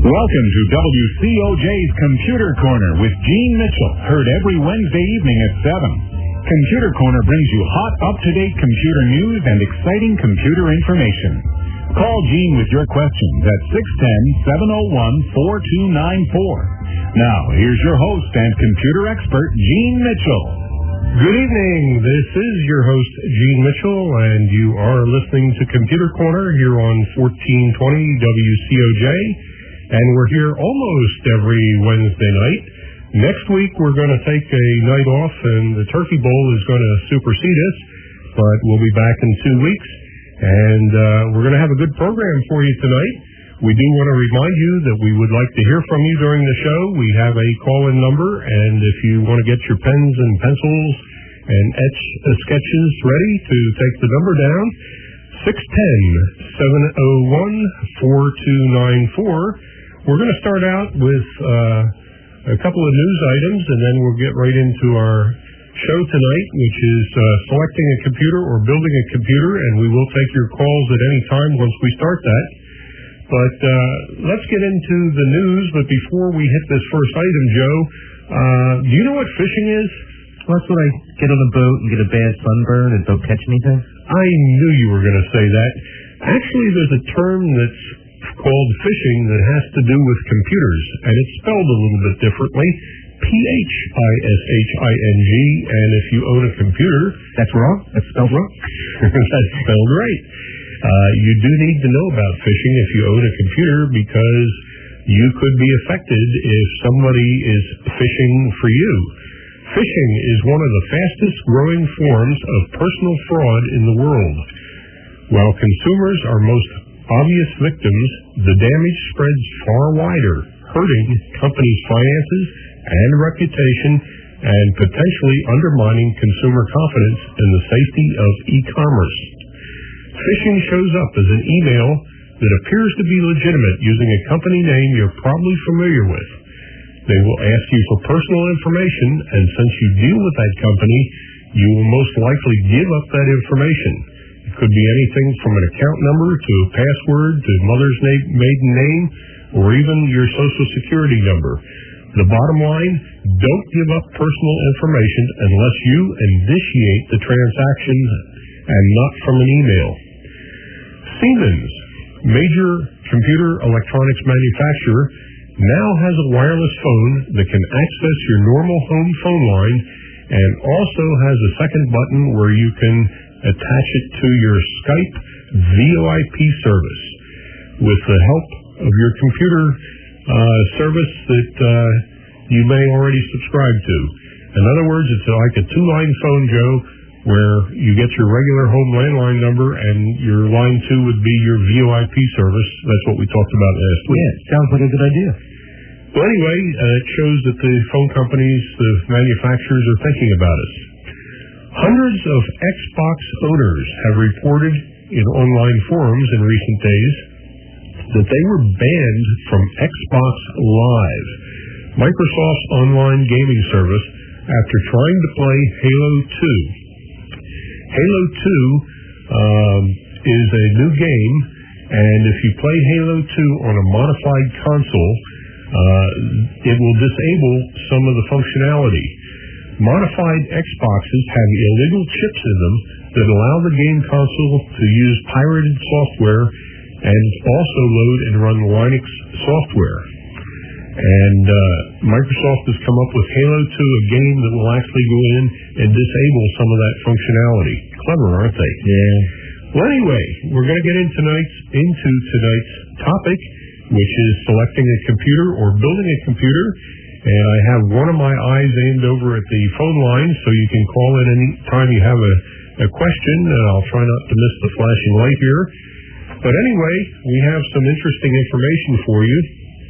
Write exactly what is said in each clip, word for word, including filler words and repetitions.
Welcome to W C O J's Computer Corner with Gene Mitchell, heard every Wednesday evening at seven. Computer Corner brings you hot, up-to-date computer news and exciting computer information. Call Gene with your questions at six one zero, seven zero one, four two nine four. Now, here's your host and computer expert, Gene Mitchell. Good evening. This is your host, Gene Mitchell, and you are listening to Computer Corner here on fourteen twenty W C O J. And we're here almost every Wednesday night. Next week, we're going to take a night off, and the Turkey Bowl is going to supersede us, but we'll be back in two weeks. And uh, we're going to have a good program for you tonight. We do want to remind you that we would like to hear from you during the show. We have a call-in number, and if you want to get your pens and pencils and etch uh, sketches ready to take the number down, six one zero, seven zero one, four two nine four. We're going to start out with uh, a couple of news items, and then we'll get right into our show tonight, which is uh, selecting a computer or building a computer, and we will take your calls at any time once we start that. But uh, let's get into the news. But before we hit this first item, Joe, uh, do you know what fishing is? Well, that's when I get on a boat and get a bad sunburn and don't catch anything. I knew you were going to say that. Actually, there's a term that's called fishing that has to do with computers, and it's spelled a little bit differently. P H I S H I N G, and if you own a computer... That's wrong? That's spelled wrong? That's spelled right. Uh, you do need to know about phishing if you own a computer, because you could be affected if somebody is phishing for you. Phishing is one of the fastest growing forms of personal fraud in the world. While consumers are most obvious victims, the damage spreads far wider, hurting companies' finances and reputation and potentially undermining consumer confidence in the safety of e-commerce. Phishing shows up as an email that appears to be legitimate using a company name you're probably familiar with. They will ask you for personal information, and since you deal with that company, you will most likely give up that information. It could be anything from an account number to a password to mother's name, maiden name, or even your social security number. The bottom line, don't give up personal information unless you initiate the transaction and not from an email. Siemens, major computer electronics manufacturer, now has a wireless phone that can access your normal home phone line and also has a second button where you can attach it to your Skype V O I P service with the help of your computer uh, service that uh, you may already subscribe to. In other words, it's like a two-line phone, Joe, where you get your regular home landline number and your line two would be your V O I P service. That's what we talked about last week. Yeah, sounds like a good idea. Well, anyway, uh, it shows that the phone companies, the manufacturers, are thinking about us. Hundreds of Xbox owners have reported in online forums in recent days that they were banned from Xbox Live, Microsoft's online gaming service, after trying to play Halo two. Halo two um, is a new game, and if you play Halo two on a modified console, uh, it will disable some of the functionality. Modified Xboxes have illegal chips in them that allow the game console to use pirated software and also load and run Linux software. And uh, Microsoft has come up with Halo two, a game that will actually go in and disable some of that functionality. Clever, aren't they? Yeah. Well, anyway, we're going to get in tonight's, into tonight's topic, which is selecting a computer or building a computer. And I have one of my eyes aimed over at the phone line, so you can call in any time you have a, a question, and I'll try not to miss the flashing light here. But anyway, we have some interesting information for you.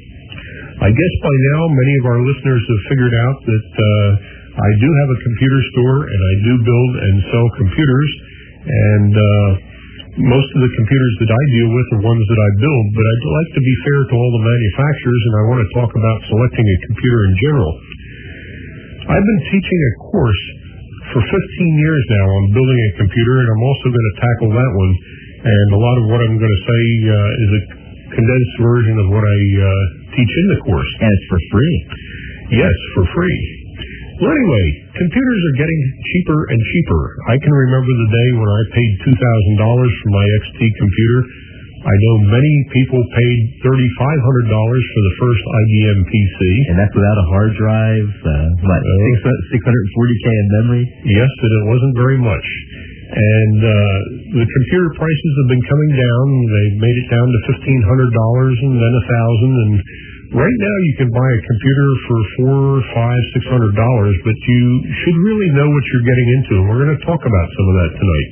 I guess by now many of our listeners have figured out that uh, I do have a computer store, and I do build and sell computers, and uh, most of the computers that I deal with are ones that I build, but I'd like to be fair to all the manufacturers, and I want to talk about selecting a computer in general. I've been teaching a course for fifteen years now on building a computer, and I'm also going to tackle that one, and a lot of what I'm going to say uh, is a condensed version of what I uh, teach in the course. And it's for free. Yes, for free. Well, anyway, computers are getting cheaper and cheaper. I can remember the day when I paid two thousand dollars for my X T computer. I know many people paid three thousand five hundred dollars for the first I B M P C. And that's without a hard drive, uh, what, uh, six hundred forty K in memory? Yes, and it wasn't very much. And uh, the computer prices have been coming down. They've made it down to fifteen hundred dollars and then one thousand dollars. And right now you can buy a computer for four, five, six hundred dollars, but you should really know what you're getting into. And we're going to talk about some of that tonight.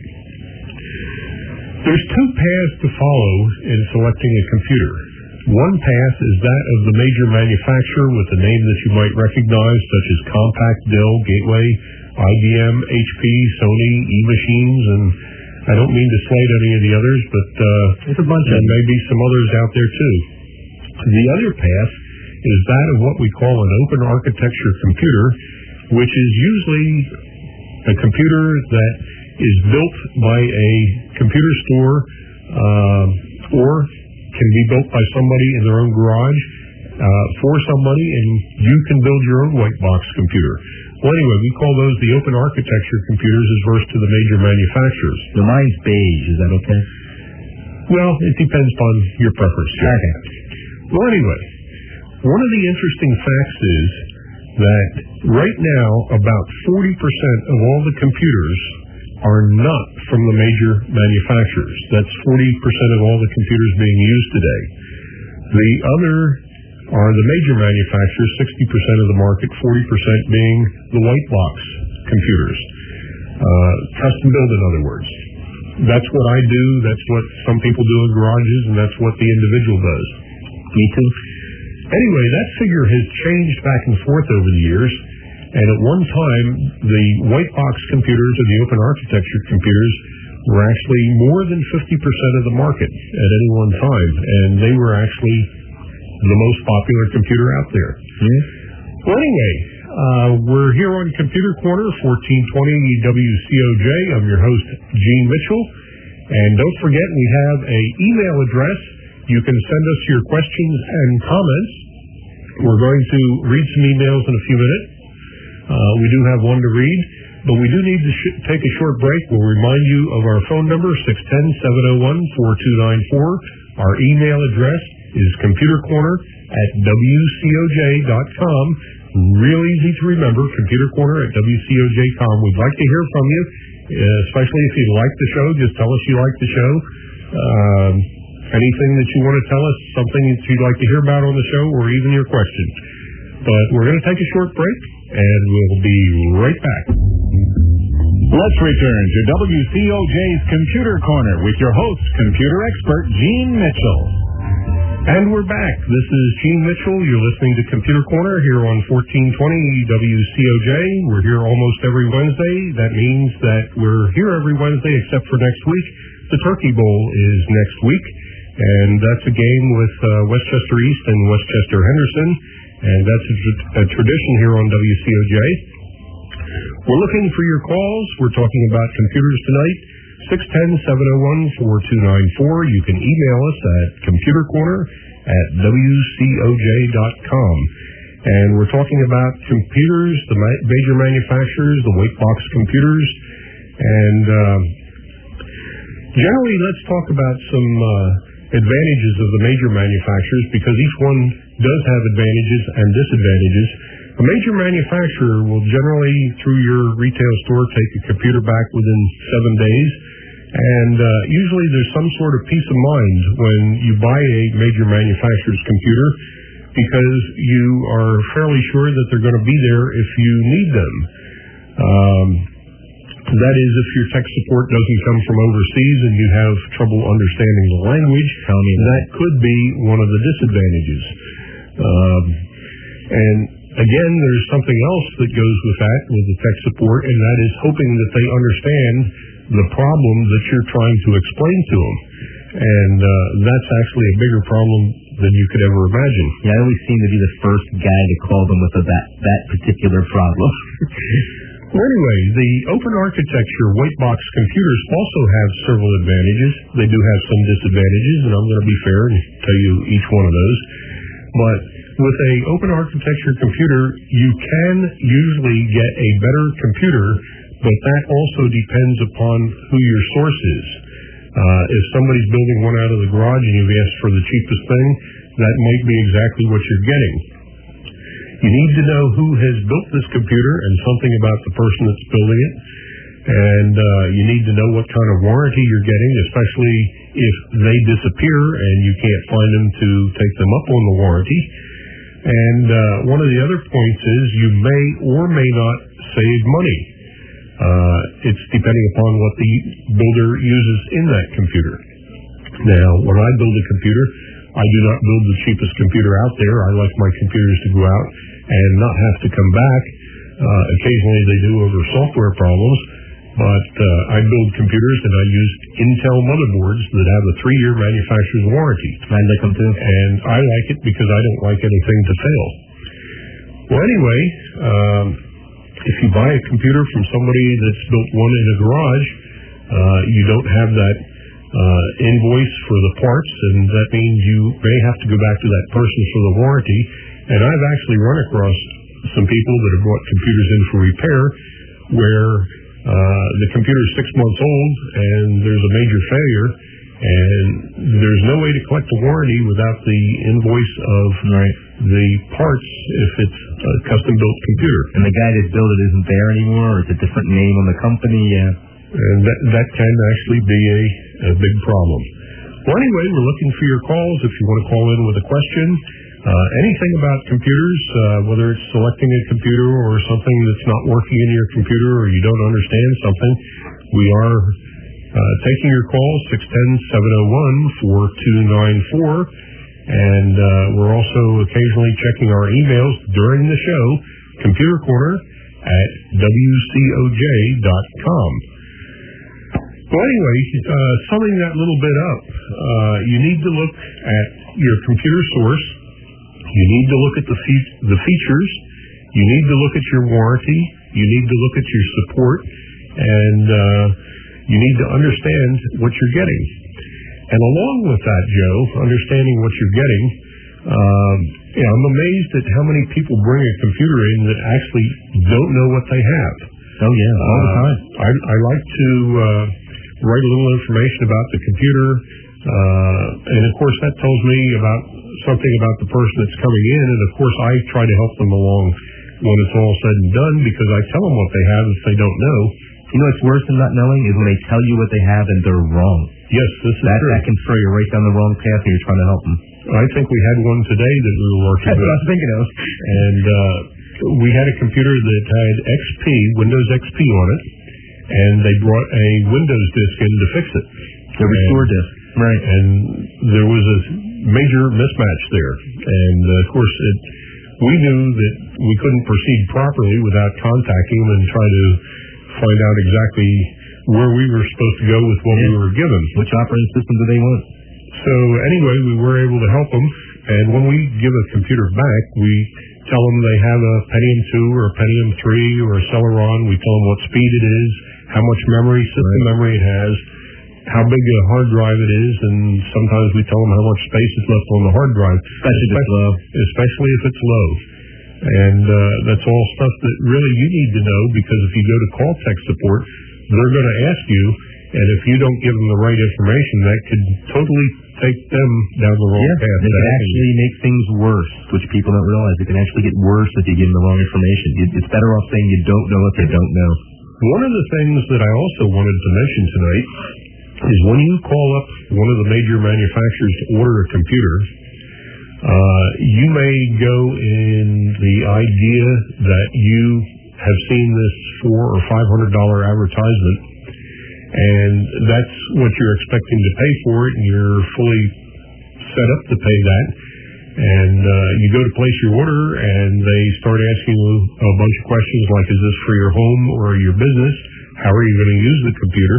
There's two paths to follow in selecting a computer. One path is that of the major manufacturer with a name that you might recognize, such as Compaq, Dell, Gateway, I B M, H P, Sony, E-Machines, and I don't mean to slight any of the others, but uh, There's a bunch there of may be some others out there too. The other path is that of what we call an open architecture computer, which is usually a computer that is built by a computer store uh, or can be built by somebody in their own garage uh, for somebody, and you can build your own white box computer. Well, anyway, we call those the open architecture computers as versus to the major manufacturers. The mine's beige. Is that okay? Well, it depends upon your preference. Jeff. Okay. Well, anyway, one of the interesting facts is that right now about forty percent of all the computers are not from the major manufacturers. That's forty percent of all the computers being used today. The other are the major manufacturers, sixty percent of the market, forty percent being the white box computers. Uh, custom build, in other words. That's what I do, that's what some people do in garages, and that's what the individual does. Me too. Anyway, that figure has changed back and forth over the years, and at one time, the white box computers or the open architecture computers were actually more than fifty percent of the market at any one time, and they were actually the most popular computer out there. Yeah. Well, anyway, uh, we're here on Computer Corner, fourteen twenty W C O J. I'm your host, Gene Mitchell. And don't forget, we have a email address. You can send us your questions and comments. We're going to read some emails in a few minutes. Uh, we do have one to read, but we do need to sh- take a short break. We'll remind you of our phone number, six one zero, seven zero one, four two nine four. Our email address is computercorner at W C O J dot com. Real easy to remember, computercorner at W C O J dot com. We'd like to hear from you, uh, especially if you like the show. Just tell us you like the show. Um, anything that you want to tell us, something that you'd like to hear about on the show, or even your questions. But we're going to take a short break, and we'll be right back. Let's return to W C O J's Computer Corner with your host, computer expert Gene Mitchell. And we're back. This is Gene Mitchell. You're listening to Computer Corner here on fourteen twenty W C O J. We're here almost every Wednesday. That means that we're here every Wednesday except for next week. The Turkey Bowl is next week, and that's a game with uh, Westchester East and Westchester Henderson, and that's a, tra- a tradition here on W C O J. We're looking for your calls. We're talking about computers tonight. six one zero, seven zero one, four two nine four. You can email us at computercorner at W C O J dot com. And we're talking about computers, the ma- major manufacturers, the white box computers. And uh, generally, let's talk about some uh, advantages of the major manufacturers, because each one does have advantages and disadvantages. A major manufacturer will generally, through your retail store, take a computer back within seven days. And uh, usually there's some sort of peace of mind when you buy a major manufacturer's computer, because you are fairly sure that they're going to be there if you need them. Um, that is, if your tech support doesn't come from overseas and you have trouble understanding the language, Tell me that could be one of the disadvantages. Um, and again, there's something else that goes with that, with the tech support, and that is hoping that they understand the problem that you're trying to explain to them. And uh, that's actually a bigger problem than you could ever imagine. Yeah, I always seem to be the first guy to call them with a, that, that particular problem. Well, anyway, the open architecture white box computers also have several advantages. They do have some disadvantages, and I'm going to be fair and tell you each one of those. But with a open architecture computer, you can usually get a better computer, but that also depends upon who your source is. Uh, if somebody's building one out of the garage and you've asked for the cheapest thing, that might be exactly what you're getting. You need to know who has built this computer and something about the person that's building it. And uh, you need to know what kind of warranty you're getting, especially if they disappear and you can't find them to take them up on the warranty. And uh, one of the other points is you may or may not save money. Uh, it's depending upon what the builder uses in that computer. Now, when I build a computer, I do not build the cheapest computer out there. I like my computers to go out and not have to come back. Uh, occasionally they do over software problems, but uh, I build computers and I use Intel motherboards that have a three-year manufacturer's warranty. I like them too. And I like it because I don't like anything to fail. Well, anyway, um, if you buy a computer from somebody that's built one in a garage, uh, you don't have that uh, invoice for the parts, and that means you may have to go back to that person for the warranty. And I've actually run across some people that have brought computers in for repair where uh, the computer is six months old and there's a major failure, and there's no way to collect the warranty without the invoice of right. the parts if it's a custom-built computer. And the guy that built it isn't there anymore, or it's a different name on the company, yeah. And that, that can actually be a, a big problem. Well, anyway, we're looking for your calls if you want to call in with a question. Uh, anything about computers, uh, whether it's selecting a computer or something that's not working in your computer or you don't understand something, we are uh, taking your calls, six one zero, seven zero one, four two nine four. And uh, we're also occasionally checking our emails during the show, Computer Corner at W C O J dot com. Well, anyway, uh, summing that little bit up, uh, you need to look at your computer source. You need to look at the, fe- the features. You need to look at your warranty. You need to look at your support. And uh, you need to understand what you're getting. And along with that, Joe, understanding what you're getting, um, you know, I'm amazed at how many people bring a computer in that actually don't know what they have. Oh, yeah, all the time. Uh, I, I like to uh, write a little information about the computer, uh, and of course that tells me about something about the person that's coming in, and of course I try to help them along when it's all said and done, because I tell them what they have if they don't know. You know what's worse than not knowing is when they tell you what they have and they're wrong. Yes, this is that, true. That can throw you right down the wrong path when you're trying to help them. I think we had one today that we were working That's with. what I was thinking of. And uh, we had a computer that had X P, Windows X P on it, and they brought a Windows disk in to fix it. The restore disk. Right. And there was a major mismatch there. And, uh, of course, it, we knew that we couldn't proceed properly without contacting them and try to find out exactly where we were supposed to go with what yeah. we were given. Which operating system do they want? So, anyway, we were able to help them. And when we give a computer back, we tell them they have a Pentium two or a Pentium three or a Celeron. We tell them what speed it is, how much memory, system right. memory it has, how big a hard drive it is, and sometimes we tell them how much space is left on the hard drive. Especially, especially, especially if it's low. And uh, that's all stuff that really you need to know, because if you go to call tech support, they're going to ask you, and if you don't give them the right information, that could totally take them down the wrong yeah, path. It can actually make things worse, which people don't realize. It can actually get worse if you give them the wrong information. It's better off saying you don't know what they don't know. One of the things that I also wanted to mention tonight is when you call up one of the major manufacturers to order a computer, uh, you may go in the idea that you have seen this four or five hundred dollar advertisement, and that's what you're expecting to pay for it, and you're fully set up to pay that. And uh, you go to place your order, and they start asking you a bunch of questions like, is this for your home or your business? How are you going to use the computer?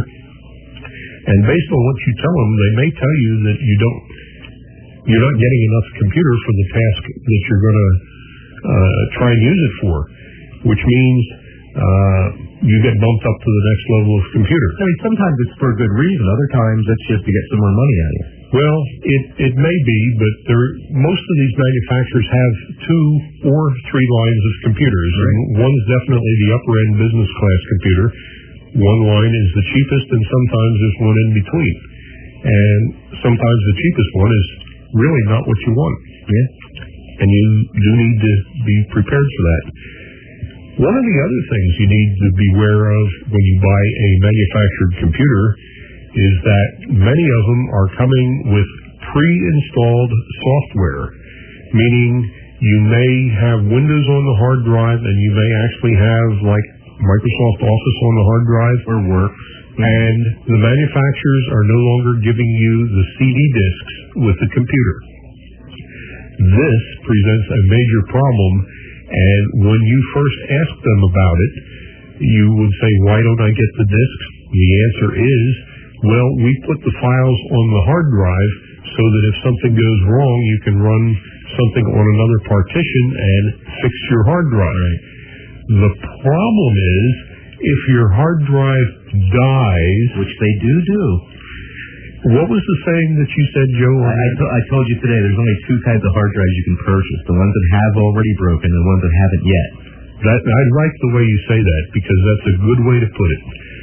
And based on what you tell them, they may tell you that you don't, you're not getting enough computer for the task that you're going to uh, try and use it for, which means uh, you get bumped up to the next level of computer. I mean, sometimes it's for a good reason. Other times it's just to get some more money out of you. Well, it, it may be, but there, most of these manufacturers have two or three lines of computers. Right. One's definitely the upper-end business class computer. One line is the cheapest, and sometimes there's one in between. And sometimes the cheapest one is really not what you want. Yeah. And you do need to be prepared for that. One of the other things you need to be aware of when you buy a manufactured computer is that many of them are coming with pre-installed software, meaning you may have Windows on the hard drive and you may actually have like Microsoft Office on the hard drive or Word, and the manufacturers are no longer giving you the C D disks with the computer. This presents a major problem, and when you first ask them about it, you would say, why don't I get the disks? The answer is, well, we put the files on the hard drive so that if something goes wrong, you can run something on another partition and fix your hard drive. Right. The problem is, if your hard drive dies... Which they do do. What was the saying that you said, Joe? I, I, to, I told you today there's only two types of hard drives you can purchase, the ones that have already broken and the ones that haven't yet. That, I like the way you say that, because that's a good way to put it.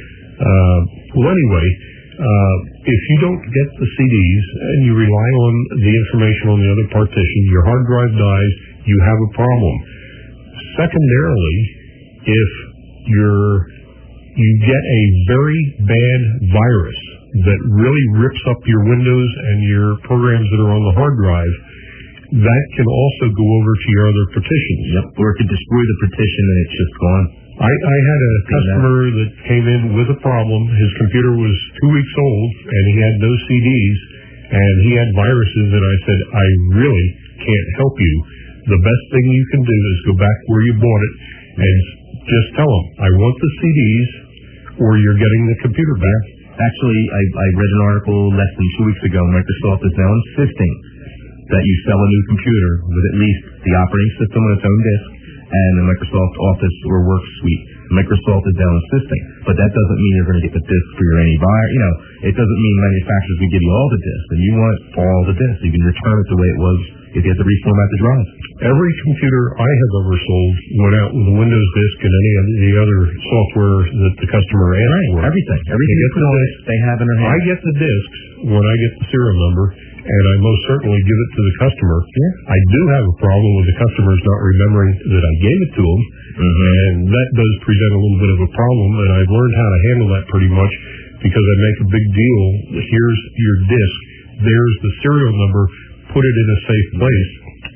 Uh, well, anyway... Uh, if you don't get the C Ds and you rely on the information on the other partition, your hard drive dies, you have a problem. Secondarily, if you're, you get a very bad virus that really rips up your Windows and your programs that are on the hard drive, that can also go over to your other partitions. Yep, or it could destroy the partition and it's just gone. I, I had a customer that came in with a problem. His computer was two weeks old, and he had no C Ds, and he had viruses, and I said, I really can't help you. The best thing you can do is go back where you bought it and just tell them, I want the C Ds, or you're getting the computer back. Actually, I, I read an article less than two weeks ago. Microsoft is now insisting that you sell a new computer with at least the operating system on its own disk and the Microsoft Office or Work suite. Microsoft is now insisting, but that doesn't mean you're going to get the disk for your any buyer. You know, it doesn't mean manufacturers will give you all the disks, and you want all the disks. You can return it the way it was if you have to reformat the drive. Every computer I have ever sold went out with a Windows disk and any of the other software that the customer asked right. for. Everything. Everything they, get the disk, they have in their hands. I get the disks when I get the serial number, and I most certainly give it to the customer. Yeah. I do have a problem with the customers not remembering that I gave it to them, mm-hmm. and that does present a little bit of a problem, and I've learned how to handle that pretty much because I make a big deal. Here's your disk. There's the serial number. Put it in a safe place.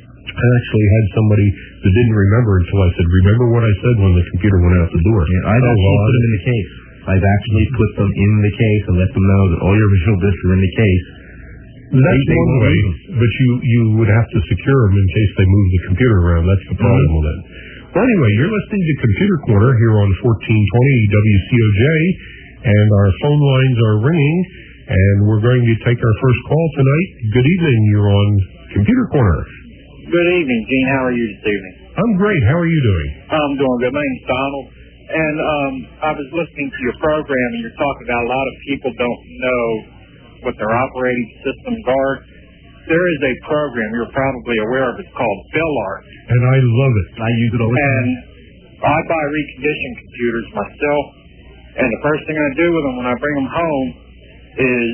I actually had somebody that didn't remember until I said, remember what I said when the computer went out the door. Yeah, I've oh, actually well, put them in the case. I've actually put them in the case and let them know that all your original disks are in the case. That's they, one they way, but you, you would have to secure them in case they move the computer around. That's the problem mm-hmm. with it. Well, anyway, you're listening to Computer Corner here on fourteen twenty W C O J, and our phone lines are ringing, and we're going to take our first call tonight. Good evening. You're on Computer Corner. Good evening, Gene. How are you this evening? I'm great. How are you doing? I'm doing good. My name's Donald. And um, I was listening to your program, and you're talking about a lot of people don't know what their operating systems are. There is a program you're probably aware of. It's called BillArt. And I love it. I use it all the time. And I buy reconditioned computers myself, and the first thing I do with them when I bring them home is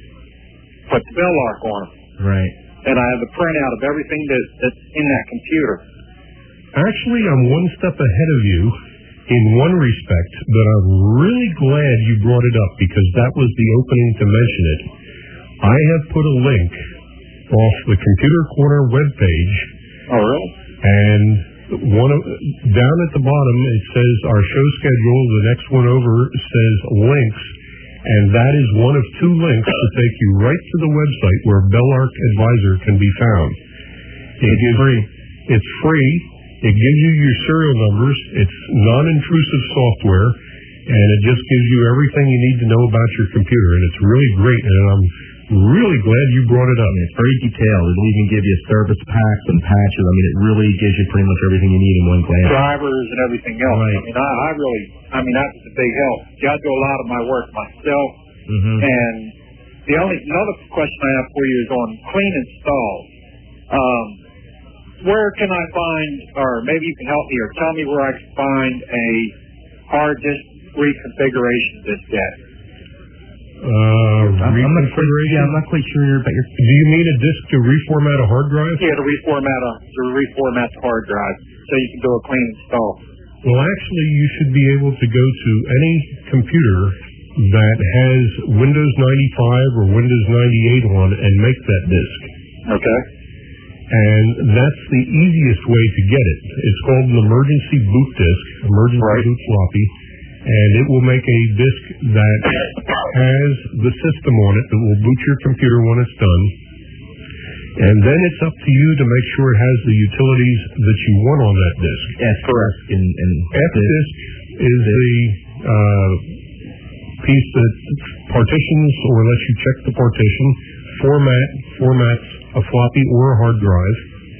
put the BillArt on them. Right. And I have a printout of everything that, that's in that computer. Actually, I'm one step ahead of you in one respect, but I'm really glad you brought it up because that was the opening to mention it. I have put a link off the Computer Corner webpage. Oh, really? And one of, down at the bottom, it says our show schedule. The next one over says links. And that is one of two links to take you right to the website where BillArt Advisor can be found. It it's gives, free. It's free. It gives you your serial numbers. It's non-intrusive software, and it just gives you everything you need to know about your computer. And it's really great, and I'm really glad you brought it up. And it's very detailed. It'll even give you service packs and patches. I mean, it really gives you pretty much everything you need in one glance. Drivers and everything else. Right. I mean, I, I really, I mean, that's a big help. See, I do a lot of my work myself, mm-hmm. and the only another question I have for you is on clean installs. Um, where can I find, or maybe you can help me, or tell me where I can find a hard disk reconfiguration diskette? Uh, I'm, I'm not quite, reconfiguration? yeah, I'm not quite sure about your... Do you mean a disk to reformat a hard drive? Yeah, to reformat a to reformat the hard drive so you can do a clean install. Well, actually, you should be able to go to any computer that has Windows ninety-five or Windows ninety-eight on and make that disk. Okay. And that's the easiest way to get it. It's called an emergency boot disk, emergency Right. boot floppy, and it will make a disk that has the system on it that will boot your computer when it's done. And then it's up to you to make sure it has the utilities that you want on that disk. Yes, correct. And, and F-disk is the uh, piece that partitions or lets you check the partition, format, formats a floppy or a hard drive.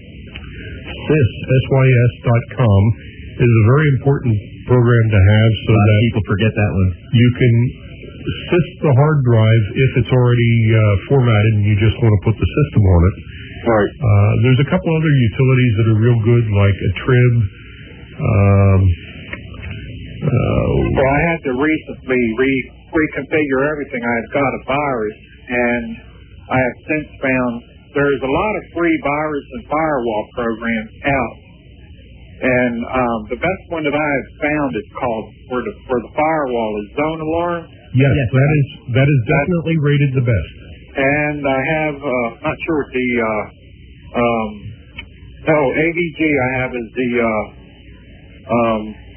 Sys, S Y S dot com, is a very important program to have so a lot that of people forget that one. you can sys the hard drive if it's already uh, formatted and you just want to put the system on it. Right. Uh, there's a couple other utilities that are real good, like a trib. Um, uh, Well, I had to recently re- reconfigure everything. I had got a virus, and I have since found there's a lot of free virus and firewall programs out. And um, the best one that I have found is called, for the, for the firewall, is Zone Alarm. yes, that is that is definitely rated the best. And I have, uh, not sure what the, uh, um, oh, A V G I have is the, uh, um,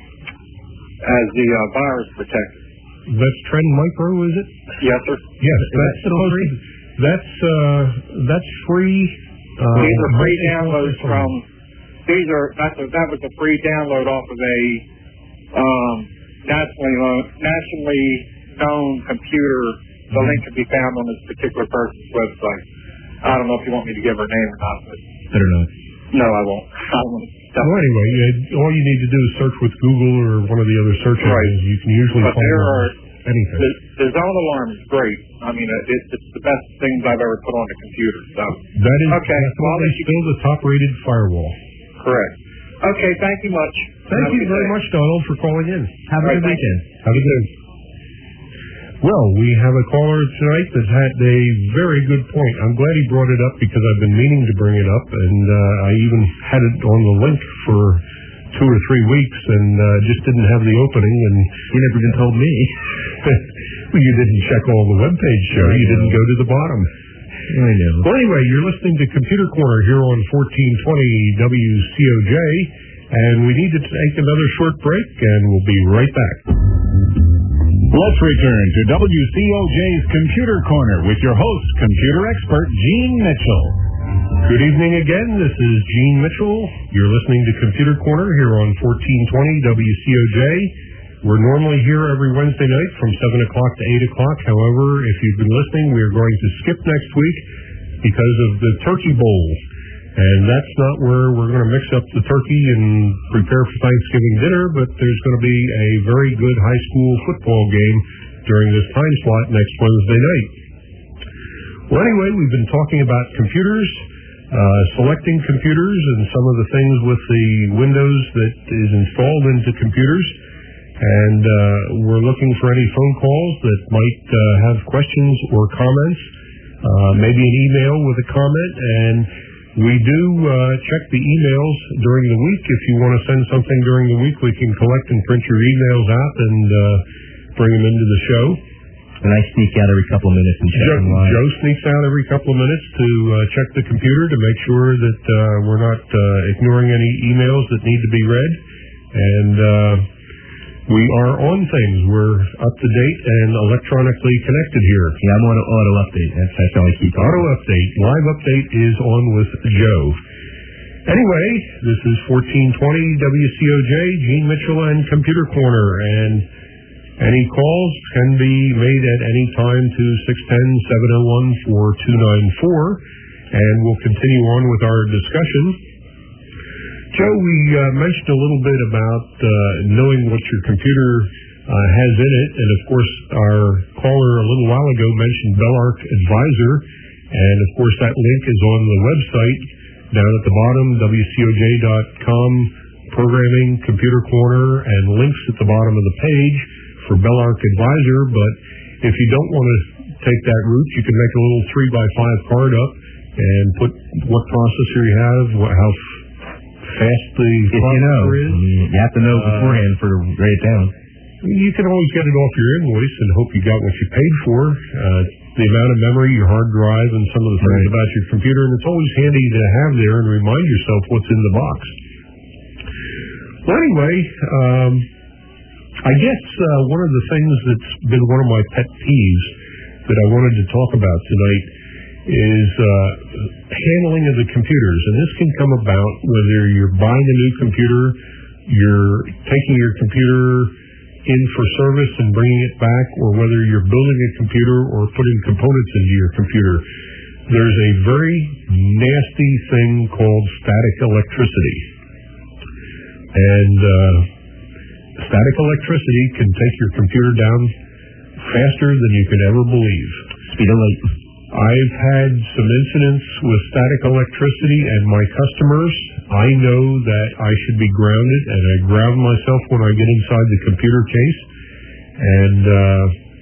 as the uh, virus protector. That's Trend Micro, is it? Yes, sir. Yes, that's supposed to, that's uh, that's free. Uh, These are free multi-source downloads from, these are, that's a, that was a free download off of a, um, nationally, lo- nationally known computer. The link can be found on this particular person's website. I don't know if you want me to give her name or not, but Better not. no, I won't. I don't want to Well, anyway, you, all you need to do is search with Google or one of the other search Right. engines. You can usually But find there out are, anything. the, the Zone Alarm is great. I mean, it, it's the best things I've ever put on the computer. So That is Okay, well, definitely if you- still the top-rated firewall. correct. Okay, thank you much. Thank Have a you good very day. much, Donald, for calling in. Have a All right, good thank weekend. Have a good day. Well, we have a caller tonight that had a very good point. I'm glad he brought it up because I've been meaning to bring it up, and uh, I even had it on the link for two or three weeks and uh, just didn't have the opening. And You never even told me. well, you didn't check all the webpage show. You didn't go to the bottom. I know. Well, anyway, you're listening to Computer Corner here on fourteen twenty W C O J, and we need to take another short break, and we'll be right back. Let's return to W C O J's Computer Corner with your host, computer expert Gene Mitchell. Good evening again. This is Gene Mitchell. You're listening to Computer Corner here on fourteen twenty W C O J. We're normally here every Wednesday night from seven o'clock to eight o'clock. However, if you've been listening, we're going to skip next week because of the Turkey Bowl. And that's not where we're going to mix up the turkey and prepare for Thanksgiving dinner, but there's going to be a very good high school football game during this time slot next Wednesday night. Well, anyway, we've been talking about computers, uh, selecting computers, and some of the things with the Windows that is installed into computers. And uh, we're looking for any phone calls that might uh, have questions or comments, uh, maybe an email with a comment. And we do uh, check the emails during the week. If you want to send something during the week, we can collect and print your emails out and uh, bring them into the show. And I sneak out every couple of minutes and check Joe, them live. Joe sneaks out every couple of minutes to uh, check the computer to make sure that uh, we're not uh, ignoring any emails that need to be read. And uh, we are on things. We're up to date and electronically connected here. Yeah, I'm on auto update. That's, that's how I keep on. Auto update. Live update is on with Joe. Anyway, this is fourteen twenty W C O J, Gene Mitchell and Computer Corner. And any calls can be made at any time to six one zero, seven oh one, four two nine four. And we'll continue on with our discussion. Joe, we uh, mentioned a little bit about uh, knowing what your computer uh, has in it. And, of course, our caller a little while ago mentioned Belarc Advisor. And, of course, that link is on the website down at the bottom, W C O J dot com, Programming, Computer Corner, and links at the bottom of the page for Belarc Advisor. But if you don't want to take that route, you can make a little three by five card up and put what processor you have, what, how fast the if processor you know. is. You have to know beforehand uh, for to write it down. You can always get it off your invoice and hope you got what you paid for. Uh, the amount of memory, your hard drive, and some of the things right. about your computer, and it's always handy to have there and remind yourself what's in the box. Well, anyway, um, I guess uh, one of the things that's been one of my pet peeves that I wanted to talk about tonight is uh, handling of the computers. And this can come about whether you're buying a new computer, you're taking your computer in for service and bringing it back, or whether you're building a computer or putting components into your computer. There's a very nasty thing called static electricity. And uh, static electricity can take your computer down faster than you could ever believe. Speed of light. I've had some incidents with static electricity, and my customers, I know that I should be grounded, and I ground myself when I get inside the computer case. And uh,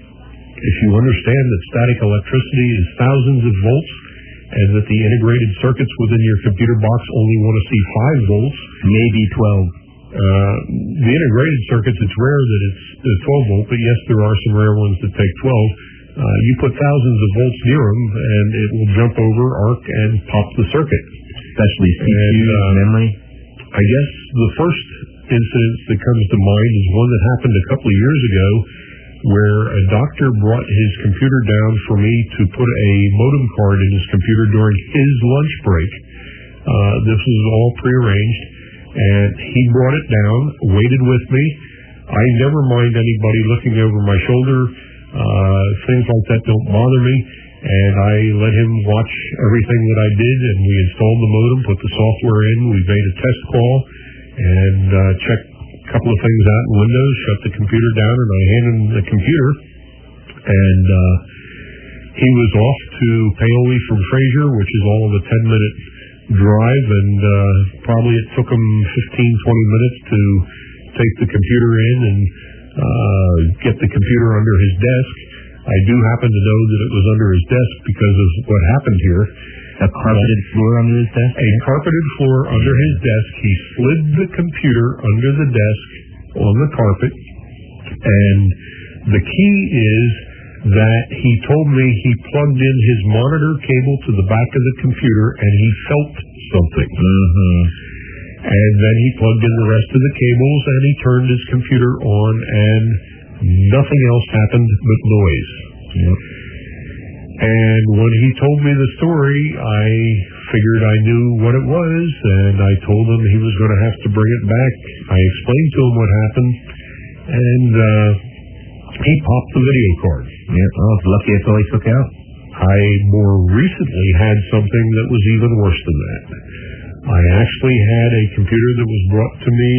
if you understand that static electricity is thousands of volts, and that the integrated circuits within your computer box only want to see five volts, maybe twelve. Uh, the integrated circuits, it's rare that it's uh, twelve volt, but yes, there are some rare ones that take twelve. Uh, you put thousands of volts near them, and it will jump over, arc, and pop the circuit. Especially C P U, and, uh, memory. I guess the first incident that comes to mind is one that happened a couple of years ago, where a doctor brought his computer down for me to put a modem card in his computer during his lunch break. Uh, this was all prearranged, and he brought it down, waited with me. I never mind anybody looking over my shoulder. Uh, things like that don't bother me, and I let him watch everything that I did, and we installed the modem, put the software in, we made a test call, and uh, checked a couple of things out in Windows, shut the computer down, and I handed him the computer, and uh, he was off to Paoli from Fraser, which is all of a ten-minute drive, and uh, probably it took him fifteen, twenty minutes to take the computer in and uh, get the computer under his desk. I do happen to know that it was under his desk because of what happened here. A carpeted uh, floor under his desk? A carpeted floor under his desk. He slid the computer under the desk on the carpet, and the key is that he told me he plugged in his monitor cable to the back of the computer and he felt something. Mm-hmm. And then he plugged in the rest of the cables and he turned his computer on, and nothing else happened but noise. Yep. And when he told me the story, I figured I knew what it was, and I told him he was going to have to bring it back. I explained to him what happened, and uh, he popped the video card. Yeah, well, it's lucky that's all he took out. I more recently had something that was even worse than that. I actually had a computer that was brought to me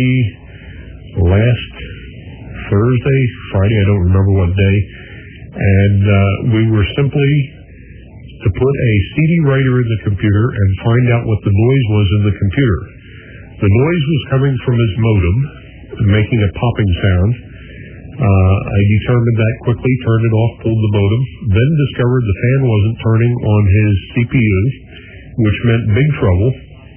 last Thursday, Friday, I don't remember what day, and uh, we were simply to put a C D writer in the computer and find out what the noise was in the computer. The noise was coming from his modem, making a popping sound. Uh, I determined that quickly, turned it off, pulled the modem, then discovered the fan wasn't turning on his C P U, which meant big trouble.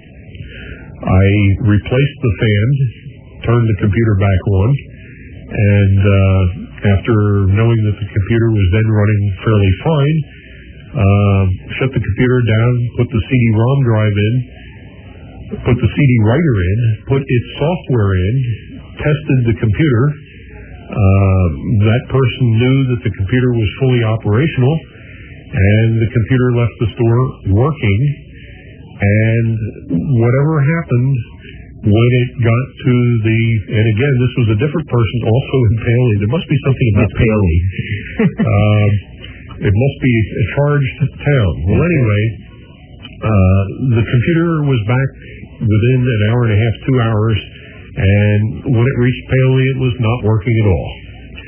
I replaced the fan, turned the computer back on, and uh, after knowing that the computer was then running fairly fine, uh, shut the computer down, put the C D ROM drive in, put the C D writer in, put its software in, tested the computer. Uh, that person knew that the computer was fully operational, and the computer left the store working. And whatever happened when it got to the, and again, this was a different person also in Paoli. There must be something about Paoli. um, it must be a charged town. Well, anyway, uh, the computer was back within an hour and a half, two hours, and when it reached Paoli, it was not working at all.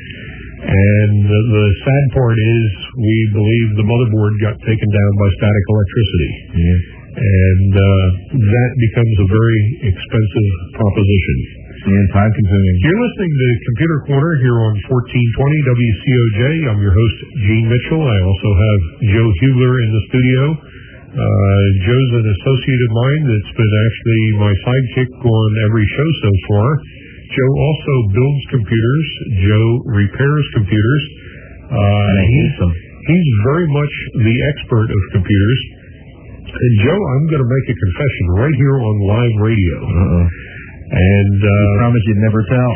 And the, the sad part is we believe the motherboard got taken down by static electricity. Yeah. And uh, that becomes a very expensive proposition. And time-consuming. You're listening to Computer Corner here on fourteen twenty W C O J. I'm your host, Gene Mitchell. I also have Joe Hubler in the studio. Uh, Joe's an associate of mine that's been actually my sidekick on every show so far. Joe also builds computers. Joe repairs computers. Uh, and he's, them. he's very much the expert of computers. And Joe, I'm going to make a confession right here on live radio. Uh-uh. And uh, you promise you'd never tell.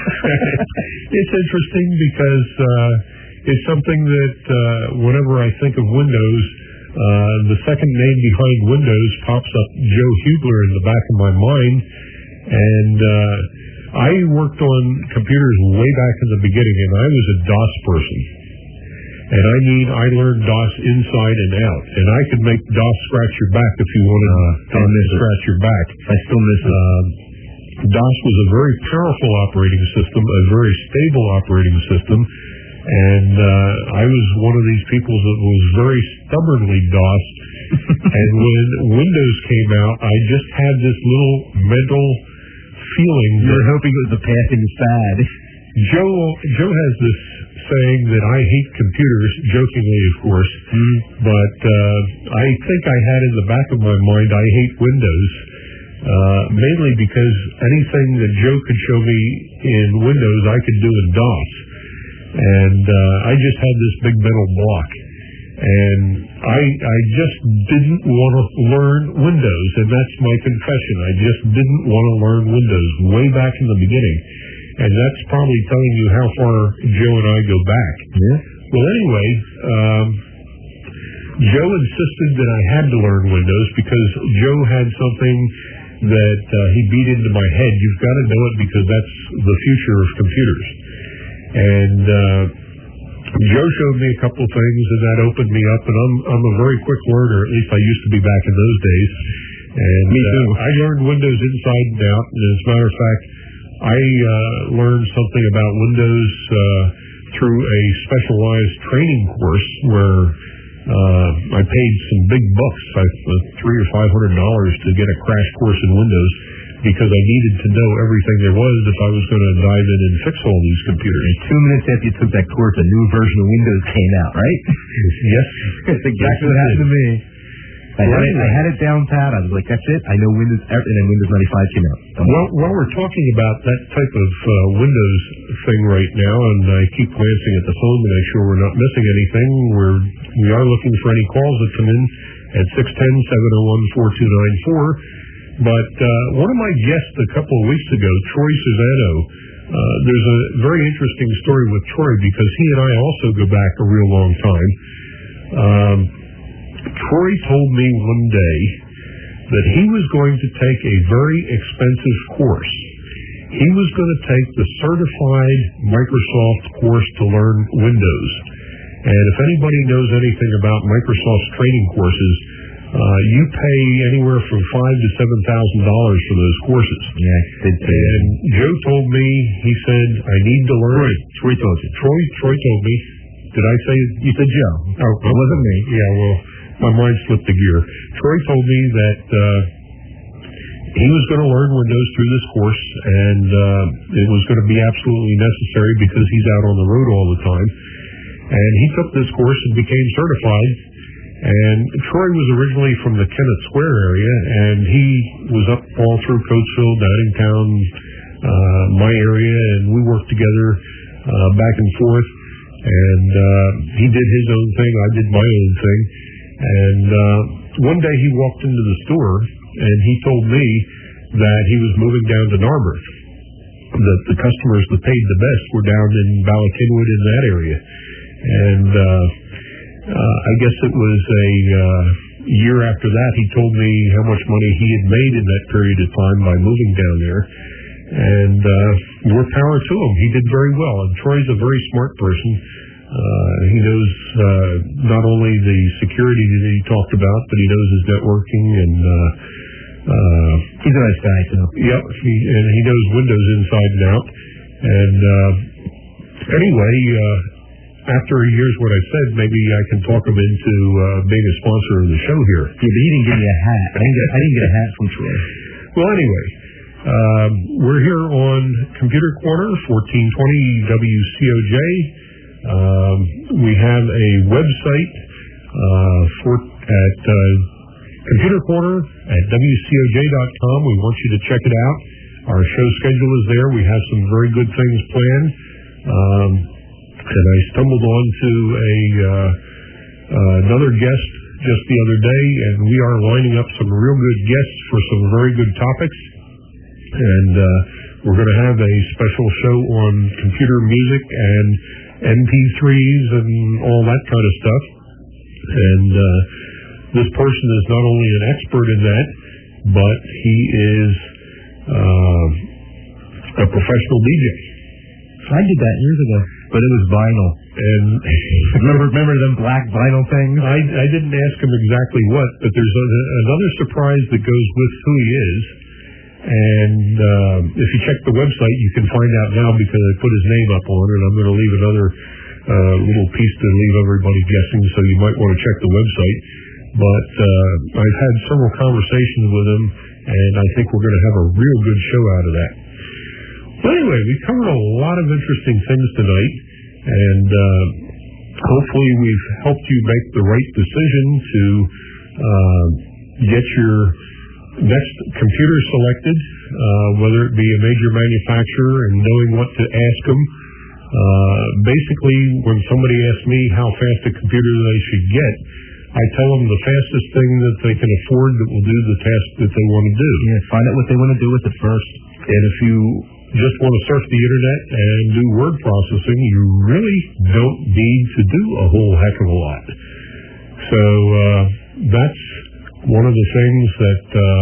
It's interesting because uh, it's something that uh, whenever I think of Windows, uh, the second name behind Windows pops up Joe Hubler in the back of my mind. And uh, I worked on computers way back in the beginning, and I was a DOS person. And I mean, I learned DOS inside and out. And I could make DOS scratch your back if you wanted uh, DOS to scratch your back. I still miss it. Uh, DOS was a very powerful operating system, a very stable operating system. And uh, I was one of these people that was very stubbornly DOS. And when Windows came out, I just had this little mental feeling. You were hoping it was a passing fad. Joe, Joe has this saying that I hate computers, jokingly, of course, mm. but uh, I think I had in the back of my mind I hate Windows, uh, mainly because anything that Joe could show me in Windows I could do in DOS. And uh, I just had this big mental block. And I I just didn't want to learn Windows, and that's my confession. I just didn't want to learn Windows way back in the beginning. And that's probably telling you how far Joe and I go back. Yeah. Well, anyway, um, Joe insisted that I had to learn Windows because Joe had something that uh, he beat into my head. You've got to know it because that's the future of computers. And uh, Joe showed me a couple of things, and that opened me up. And I'm I'm a very quick learner. At least I used to be back in those days. And me too. Uh, I learned Windows inside and out. And as a matter of fact, I uh, learned something about Windows uh, through a specialized training course where uh, I paid some big bucks, I, uh, three or five hundred dollars, to get a crash course in Windows because I needed to know everything there was if I was going to dive in and fix all these computers. And two minutes after you took that course, a new version of Windows came out, right? Yes, that's exactly what happened to me. I had, it, I had it down pat. I was like, that's it. I know Windows, and then Windows ninety-five came out. Well, while we're talking about that type of uh, Windows thing right now, and I keep glancing at the phone to make sure we're not missing anything, we're, we are looking for any calls that come in at six one zero, seven zero one, four two nine four. But uh, one of my guests a couple of weeks ago, Troy Susano, uh, there's a very interesting story with Troy because he and I also go back a real long time. Um... Troy told me one day that he was going to take a very expensive course. He was going to take the certified Microsoft course to learn Windows. And if anybody knows anything about Microsoft's training courses, uh, you pay anywhere from five to seven thousand dollars for those courses. Yeah, did say and Joe told me, he said, I need to learn. Troy, Troy told you. Troy, Troy told me. Did I say? You said Joe. Oh, it wasn't me. Yeah, well, my mind slipped a gear. Troy told me that uh, he was going to learn Windows through this course, and uh, it was going to be absolutely necessary because he's out on the road all the time. And he took this course and became certified. And Troy was originally from the Kennett Square area, and he was up all through Coatesville, Downingtown, uh, my area, and we worked together uh, back and forth. And uh, he did his own thing, I did my own thing. And uh, one day he walked into the store, and he told me that he was moving down to Narberth, that the customers that paid the best were down in Ballackinwood in that area. And uh, uh, I guess it was a uh, year after that he told me how much money he had made in that period of time by moving down there. And uh, more power to him. He did very well. And Troy's a very smart person. Uh, he knows uh, not only the security that he talked about, but he knows his networking and uh, uh, he's a nice guy too. Yep, he, and he knows Windows inside and out. And uh, Anyway, uh, after he hears what I said, maybe I can talk him into uh, being a sponsor of the show here. Yeah, but he didn't give me a hat. I didn't get, I didn't get a hat from Troy. Well, anyway, um, we're here on Computer Corner, fourteen twenty W C O J. Um, we have a website uh, for at uh, Computer Corner at W C O J dot com. We want you to check it out. Our show schedule is there. We have some very good things planned. Um, and I stumbled onto a uh, uh, another guest just the other day, and we are lining up some real good guests for some very good topics. And uh, we're going to have a special show on computer music and M P threes and all that kind of stuff. And uh, this person is not only an expert in that, but he is uh, a professional D J. I did that years ago, but it was vinyl. And remember, remember them black vinyl things? I, I didn't ask him exactly what, but there's a, another surprise that goes with who he is. And uh, if you check the website, you can find out now because I put his name up on it. And I'm going to leave another uh, little piece to leave everybody guessing, so you might want to check the website. But uh, I've had several conversations with him, and I think we're going to have a real good show out of that. But anyway, we covered a lot of interesting things tonight, and uh, hopefully we've helped you make the right decision to uh, get your next computer selected, uh, whether it be a major manufacturer, and knowing what to ask them. Uh, basically, when somebody asks me how fast a computer they should get, I tell them the fastest thing that they can afford that will do the task that they want to do. Yeah, find out what they want to do with it first. And if you just want to surf the internet and do word processing, you really don't need to do a whole heck of a lot. So uh, that's one of the things that, uh,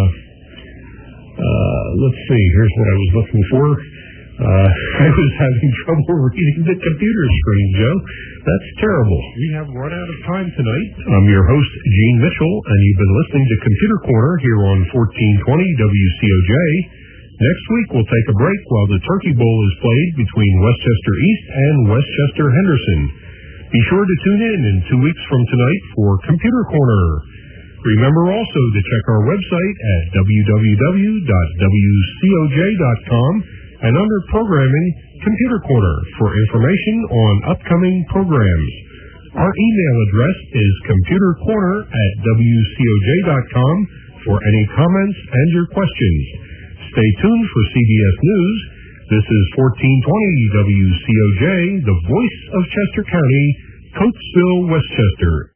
uh, let's see, here's what I was looking for. Uh, I was having trouble reading the computer screen, Joe. That's terrible. We have run out of time tonight. I'm your host, Gene Mitchell, and you've been listening to Computer Corner here on fourteen twenty W C O J. Next week, we'll take a break while the Turkey Bowl is played between Westchester East and Westchester Henderson. Be sure to tune in in two weeks from tonight for Computer Corner. Remember also to check our website at w w w dot w c o j dot com and under Programming, Computer Corner for information on upcoming programs. Our email address is computercorner at w c o j dot com for any comments and your questions. Stay tuned for C B S News. This is fourteen twenty W C O J, the voice of Chester County, Coatesville, Westchester.